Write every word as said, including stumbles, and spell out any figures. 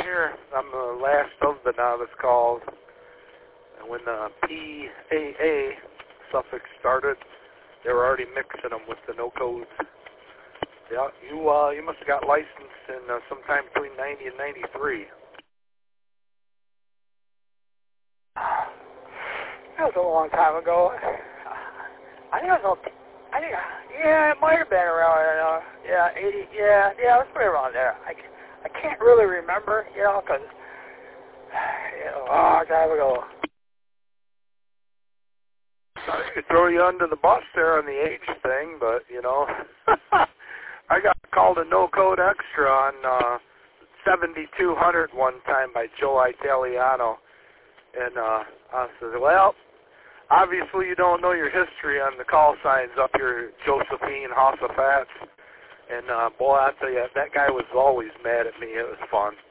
here. I'm the last of the novice calls. And when the P A A suffix started, they were already mixing them with the no codes. Yeah, you uh, you must have got licensed in uh, sometime between ninety and ninety-three. That was a long time ago. I think it was, I think, yeah, it might have been around, uh, yeah, eighty, yeah, yeah, it was pretty around there. I, I can't really remember, you know, because, you know, a long time ago. I could throw you under the bus there on the age thing, but, you know, I got called a no-code extra on uh, seventy-two hundred one time by Joe Italiano. And uh, I said, well, obviously you don't know your history on the call signs up here, Josephine Hossafats. And, uh, boy, I tell you, that guy was always mad at me. It was fun.